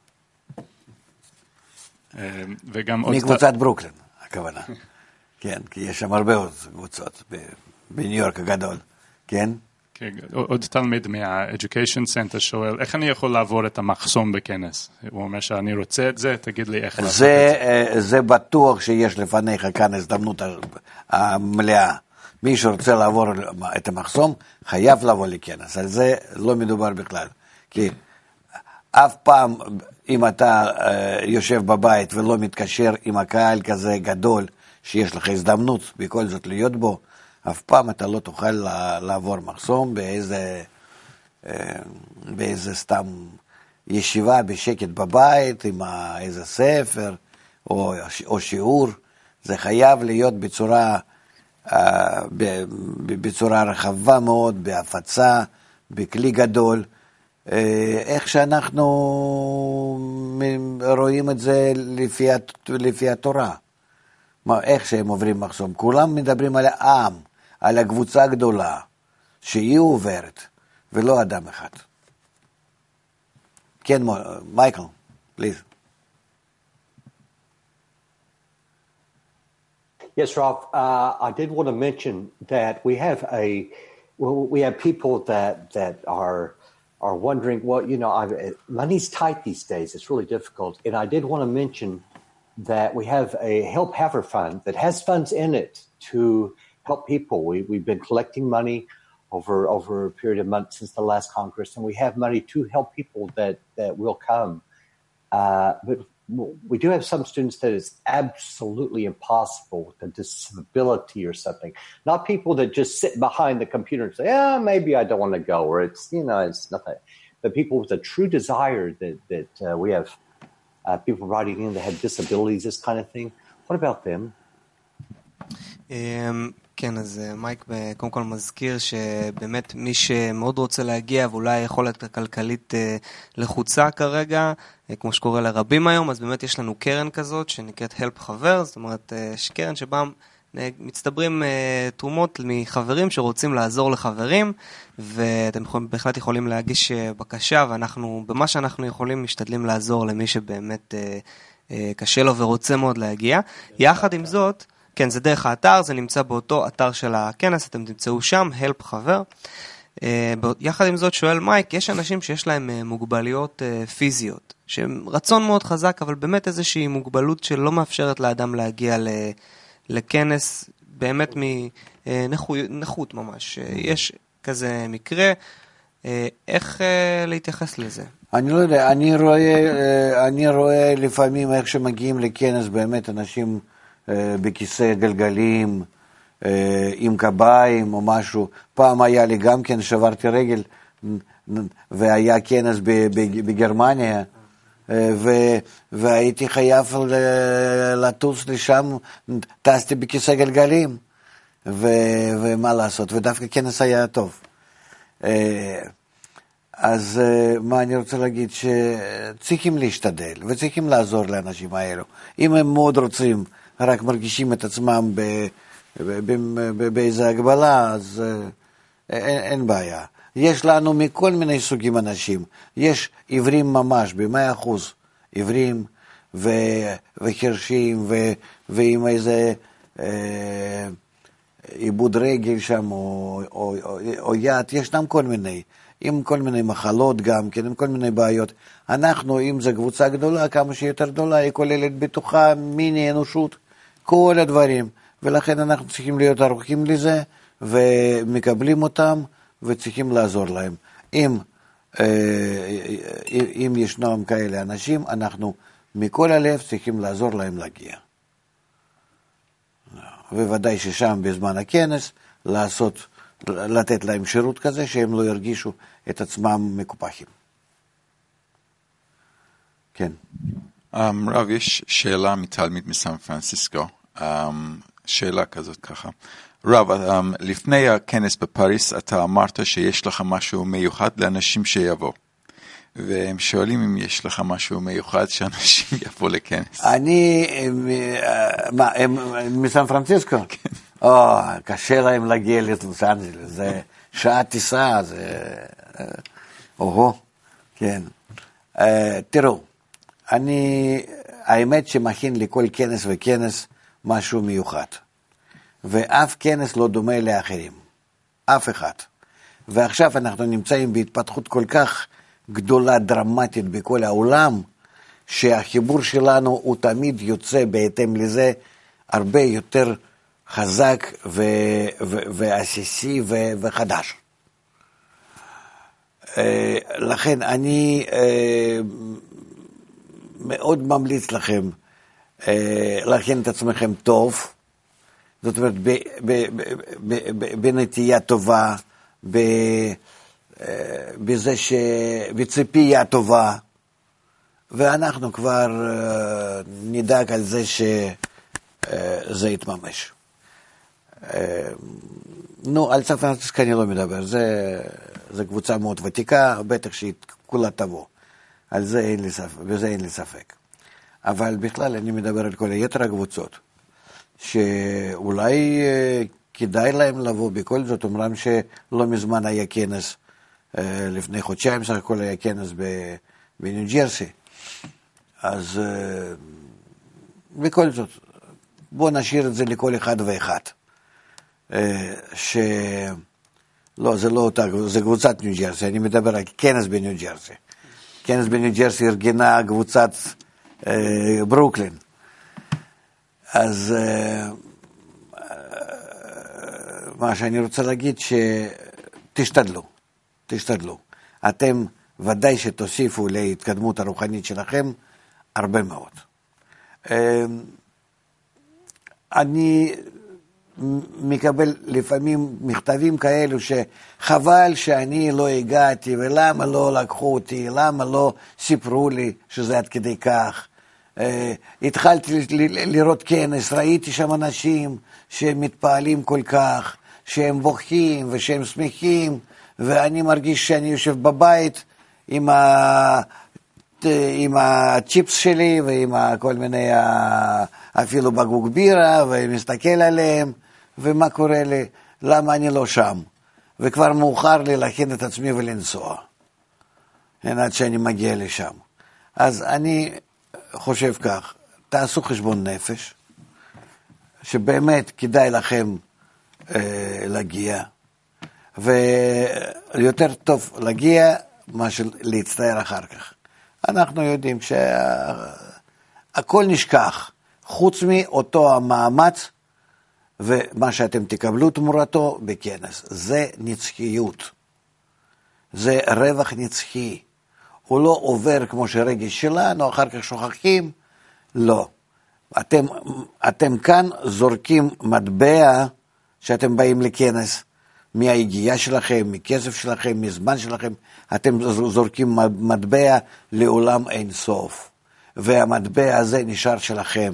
מקבוצת ברוקלין, הכוונה. כן, כי יש שם הרבה עוד קבוצות בניו יורק הגדול. כן? עוד תלמיד מה-Education Center שואל, איך אני יכול לעבור את המחסום בכנס? הוא אומר שאני רוצה את זה, תגיד לי איך לעשות את זה. זה בטוח שיש לפניך כאן הזדמנות המלאה. מי שרוצה לעבור את המחסום, חייב לבוא לכנס. על זה לא מדובר בכלל. כי אף פעם, אם אתה יושב בבית ולא מתקשר עם הקהל כזה גדול, שיש לך הזדמנות בכל זאת להיות בו, אף פעם אתה לא תוכל לעבור מחסום באיזה סתם ישיבה בשקט בבית, עם איזה ספר או שיעור. זה חייב להיות בצורה רחבה מאוד, בהפצה, בכלי גדול, איך שאנחנו רואים את זה לפי התורה. איך שהם עוברים מחסום. כולם מדברים על העם, על הקבוצה הגדולה, שהיא עוברת, ולא אדם אחד. כן, מייקל, please. Yes, Rav, I did want to mention that we have people that are are wondering, well, money's tight these days. It's really difficult. And I did want to mention that we have a Help Haver Fund that has funds in it to help people. We've been collecting money over a period of months since the last Congress, and we have money to help people that will come. But we do have some students that it's absolutely impossible with a disability or something. Not people that just sit behind the computer and say, maybe I don't want to go, or it's nothing. But people with a true desire that we have people writing in that have disabilities, this kind of thing. What about them? כן, אז מייק קודם כל מזכיר שבאמת מי שמאוד רוצה להגיע ואולי היכולת הכלכלית לחוצה כרגע, כמו שקורה לרבים היום, אז באמת יש לנו קרן כזאת שנקראת Help חבר, זאת אומרת קרן שבה מצטברים תרומות מחברים שרוצים לעזור לחברים, ואתם בהחלט יכולים להגיש בקשה, ואנחנו במה שאנחנו יכולים משתדלים לעזור למי שבאמת קשה לו ורוצה מאוד להגיע. יחד עם זאת, כן, זה דרך האתר, זה נמצא באותו אתר של הכנס, אתם תמצאו שם, Help חבר. יחד עם זאת שואל מייק, יש אנשים שיש להם מוגבלויות פיזיות, שהם רצון מאוד חזק, אבל באמת איזושהי מוגבלות שלא מאפשרת לאדם להגיע לכנס, באמת מנכות ממש. יש כזה מקרה, איך להתייחס לזה? אני לא יודע, אני רואה לפעמים איך שמגיעים לכנס באמת אנשים בכיסא גלגלים, עם קביים או משהו. פעם היה לי גם כן, שברתי רגל, והיה כנס בגרמניה, והייתי חייב לטוס לשם, טסתי בכיסא גלגלים, ומה לעשות, ודווקא כנס היה טוב. אז מה אני רוצה להגיד, שצריכים להשתדל, וצריכים לעזור לאנשים האלו. אם הם מאוד רוצים, רק מרגישים את עצמם באיזו הגבלה, אז אין בעיה. יש לנו מכל מיני סוגים אנשים. יש עיוורים ממש, ב100%, עיוורים וחרשים, ועם איזה עיבוד רגל שם, או יד, ישנם כל מיני. עם כל מיני מחלות גם כן, עם כל מיני בעיות. אנחנו, אם זו קבוצה גדולה, כמה שיותר גדולה, היא כוללת בתוכה מיני אנושות, כל הדברים. ולכן אנחנו צריכים להיות ערוכים לזה, ומקבלים אותם, וצריכים לעזור להם. אם ישנם כאלה אנשים, אנחנו מכל הלב צריכים לעזור להם להגיע. וודאי ששם בזמן הכנס, לתת להם שירות כזה, שהם לא ירגישו את עצמם מקופחים. כן. רב, יש שאלה מתלמיד מסן פרנסיסקו, שאלה כזאת ככה. רב, לפני הכנס בפריס, אתה אמרת שיש לך משהו מיוחד לאנשים שיבוא. והם שואלים אם יש לך משהו מיוחד שאנשים יבוא לכנס. אני, מסן פרנסיסקו? כן. קשה להם להגיע ללוס אנג'לס, זה שעה טיסה, זה... כן. תראו, האמת שמכין לכל כנס וכנס משהו מיוחד. ואף כנס לא דומה לאחרים. אף אחד. ועכשיו אנחנו נמצאים בהתפתחות כל כך גדולה, דרמטית בכל העולם, שהחיבור שלנו הוא תמיד יוצא בהתאם לזה הרבה יותר חזק ועסיסי וחדש. לכן אני מאוד ממליץ לכם להכין את עצמכם טוב, זאת אומרת בנטייה טובה, בזה בציפייה טובה, ואנחנו כבר נדאג על זה שזה יתממש. על סן פרנסיסקו אני לא מדבר, זה קבוצה מאוד ותיקה, בטח שהיא כולה תבוא, בזה אין לי ספק. אבל בכלל אני מדבר על כל היתר הקבוצות, שאולי כדאי להם לבוא בכל זאת, אומרם שלא מזמן היה כנס, לפני חודשיים סך הכל היה כנס בניו ג'רסי, אז בכל זאת, בואו נשאיר את זה לכל אחד ואחד, שלא לא, זה לא אותה, זה קבוצת ניו ג'רסי, אני מדבר על כנס בניו ג'רסי. כנס בניו ג'רסי ארגנה קבוצת ברוקלין. אז מה שאני רוצה להגיד, תשתדלו. אתם ודאי שתוסיפו להתקדמות הרוחנית שלכם הרבה מאוד. אני מקבל לפעמים מכתבים כאלו שחבל שאני לא הגעתי, ולמה לא לקחו אותי, למה לא סיפרו לי שזה עד כדי כך. התחלתי לראות כנס, ראיתי שם אנשים שמתפעלים כל כך, שהם בוכים ושהם שמחים, ואני מרגיש שאני יושב בבית עם הצ'יפס שלי ועם כל מיני, אפילו בקבוק בירה, ומסתכל עליהם, ומה קורה לי, למה אני לא שם, וכבר מאוחר לי להכין את עצמי ולנסוע, עד שאני מגיע לשם. אז אני חושב כך, תעשו חשבון נפש, שבאמת כדאי לכם להגיע, ויותר טוב להגיע מאשר להצטער אחר כך. אנחנו יודעים שהכל נשכח, חוץ מאותו המאמץ, ומה שאתם תקבלו תמורתו בכנס. זה נצחיות, זה רווח נצחי. הוא לא עובר כמו שרגש שלנו, אחר כך שוכחים, לא. אתם כאן זורקים מטבע שאתם באים לכנס, מההגיעה שלכם, מכסף שלכם, מזמן שלכם, אתם זורקים מטבע לעולם אין סוף, והמטבע הזה נשאר שלכם.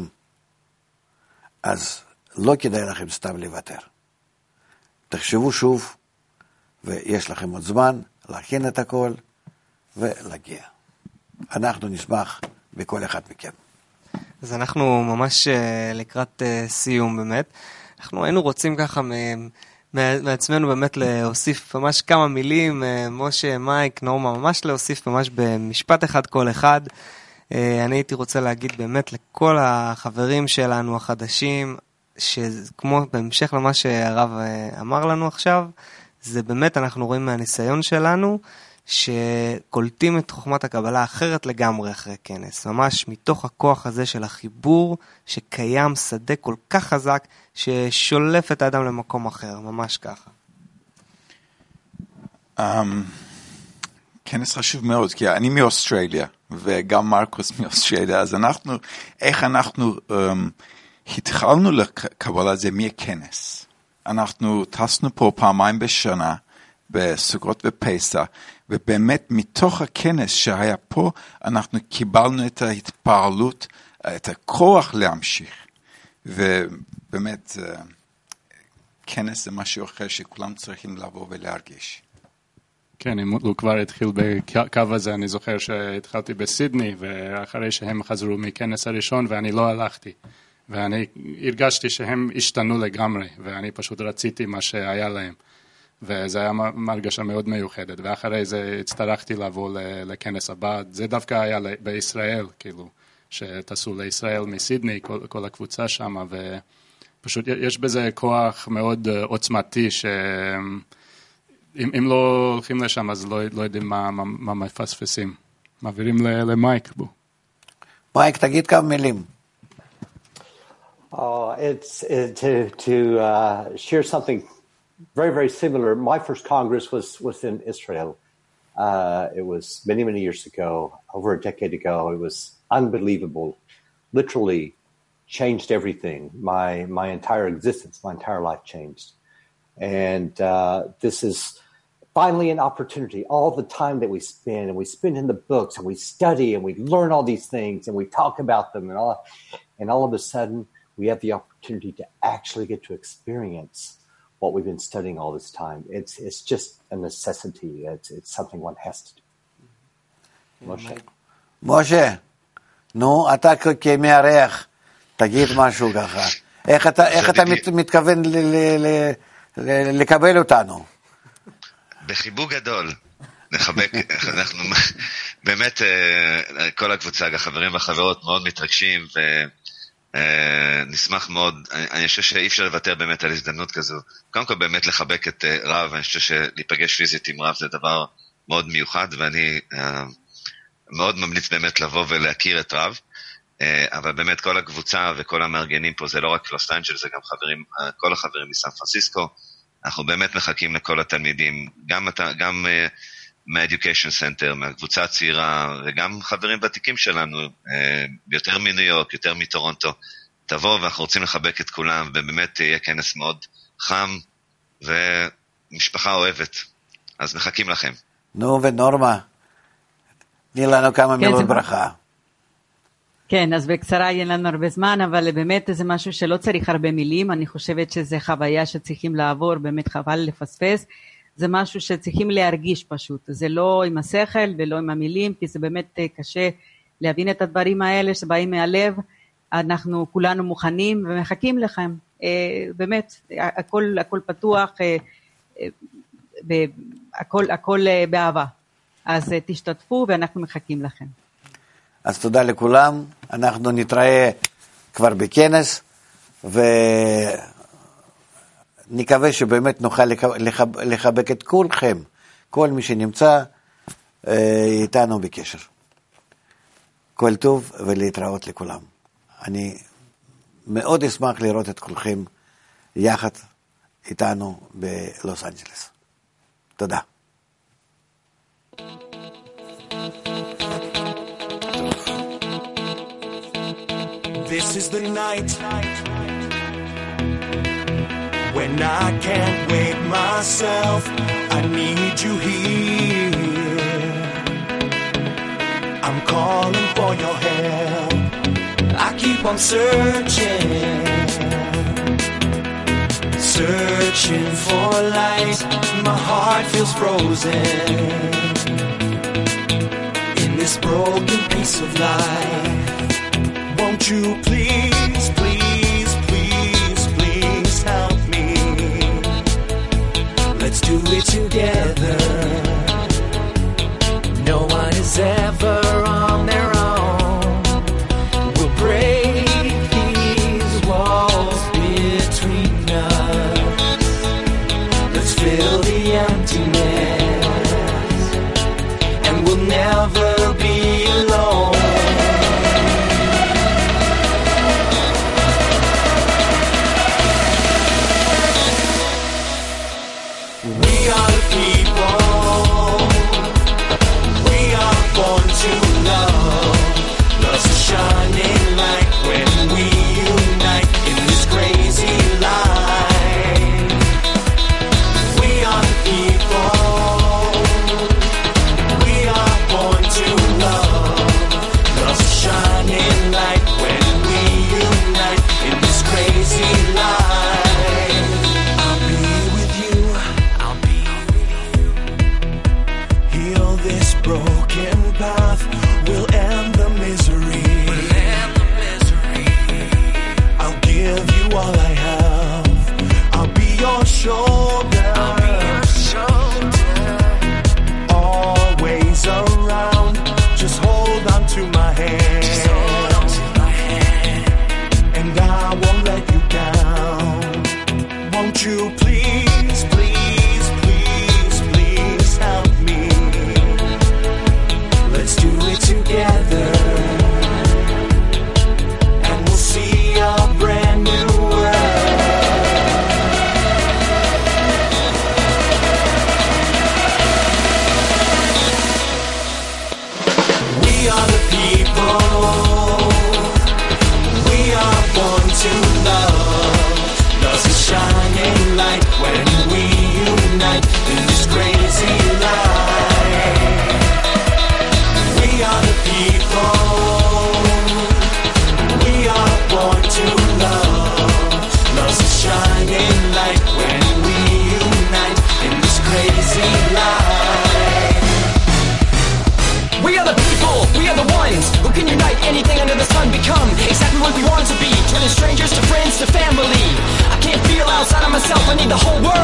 אז לא כדאי לכם סתם לוותר. תחשבו שוב, ויש לכם עוד זמן להכין את הכל ולהגיע. אנחנו נשמח בכל אחד מכם. אז אנחנו ממש לקראת סיום באמת. אנחנו היינו רוצים ככה מעצמנו באמת להוסיף ממש כמה מילים, משה, מייק, נורמה, ממש להוסיף ממש במשפט אחד כל אחד. אני הייתי רוצה להגיד באמת לכל החברים שלנו החדשים, שכמו בהמשך למה שהרב אמר לנו עכשיו, זה באמת אנחנו רואים מהניסיון שלנו, שקולטים את חוכמת הקבלה אחרת לגמרי אחרי כנס, ממש מתוך הכוח הזה של החיבור, שקיים שדה כל כך חזק, ששולף את האדם למקום אחר, ממש ככה. כנס חשוב מאוד, כי אני מאוסטרליה, וגם מרקוס מאוסטרליה, אז איך אנחנו התחלנו לקבלה זה מהכנס. אנחנו טסנו פה פעמיים בשנה, בסוכות ופסח, ובאמת מתוך הכנס שהיה פה, אנחנו קיבלנו את ההתפעלות, את הכוח להמשיך. ובאמת, כנס זה משהו אחר שכולם צריכים לבוא ולהרגיש. כן, הוא כבר התחיל בקו הזה, אני זוכר שהתחלתי בסידני, ואחרי שהם חזרו מכנס הראשון, ואני לא הלכתי. ואני הרגשתי שהם השתנו לגמרי, ואני פשוט רציתי מה שהיה להם. וזה היה מרגשה מאוד מיוחדת, ואחרי זה הצטרכתי לבוא לכנס הבא, זה דווקא היה בישראל, כאילו, שטסו לישראל מסידני, כל הקבוצה שם, ופשוט יש בזה כוח מאוד עוצמתי, שאם לא הולכים לשם, אז לא יודעים מה מפספסים. מעבירים למייק בו. מייק, תגיד כמה מילים. It's to share something very, very similar. My first Congress was in Israel. It was many, many years ago, over a decade ago. It was unbelievable. Literally changed everything. My entire existence, my entire life changed. And this is finally an opportunity. All the time that we spend in the books, and we study, and we learn all these things, and we talk about them, and all of a sudden, we have the opportunity to actually get to experience what we've been studying all this time. It's just a necessity. It's something one has to do. משה, נו, אתה כמארח, תגיד משהו ככה. איך אתה מתכוון לקבל אותנו? בחיבוק גדול. נחבק, אנחנו באמת, כל הקבוצה, החברים והחברות מאוד מתרגשים, נשמח מאוד, אני חושב שאי אפשר לוותר באמת על הזדמנות כזו, קודם כל באמת לחבק את רב, אני חושב שלהיפגש פיזית עם רב זה דבר מאוד מיוחד, ואני מאוד ממליץ באמת לבוא ולהכיר את רב, אבל באמת כל הקבוצה וכל המארגנים פה זה לא רק לוס אנג'לס, זה גם חברים, כל החברים מסן פרנסיסקו, אנחנו באמת מחכים לכל התלמידים, גם מה-Education Center, מהקבוצה הצעירה, וגם חברים ותיקים שלנו, יותר מניו יורק, יותר מטורונטו, תבוא ואנחנו רוצים לחבק את כולם, ובאמת יהיה כנס מאוד חם, ומשפחה אוהבת, אז מחכים לכם. נו ונורמה, תני לנו כמה מילות ברכה. כן, אז בקצרה אין לנו הרבה זמן, אבל באמת זה משהו שלא צריך הרבה מילים, אני חושבת שזה חוויה שצריכים לעבור, באמת חבל לפספס, זה משהו שצריכים להרגיש פשוט, זה לא עם השכל ולא עם המילים, כי זה באמת קשה להבין את הדברים האלה שבאים מהלב, אנחנו כולנו מוכנים ומחכים לכם, באמת, הכל פתוח, הכל באהבה, אז תשתתפו ואנחנו מחכים לכם. אז תודה לכולם, אנחנו נתראה כבר בכנס, ונקווה שבאמת נוכל לחבק את כולכם, כל מי שנמצא איתנו בקשר. כל טוב ולהתראות לכולם. אני מאוד אשמח לראות את כולכם יחד איתנו בלוס אנג'לס. תודה. This is the night when I can't wait myself. I need you here. I'm calling for your help. I keep on searching, searching for light. My heart feels frozen in this broken piece of life. Won't you please, please, please, please help me? Let's do it together. No one is ever on their own. We'll break these walls between us. Let's fill the emptiness, and we'll never be alone. Strangers to friends to family. I can't feel outside of myself. I need the whole world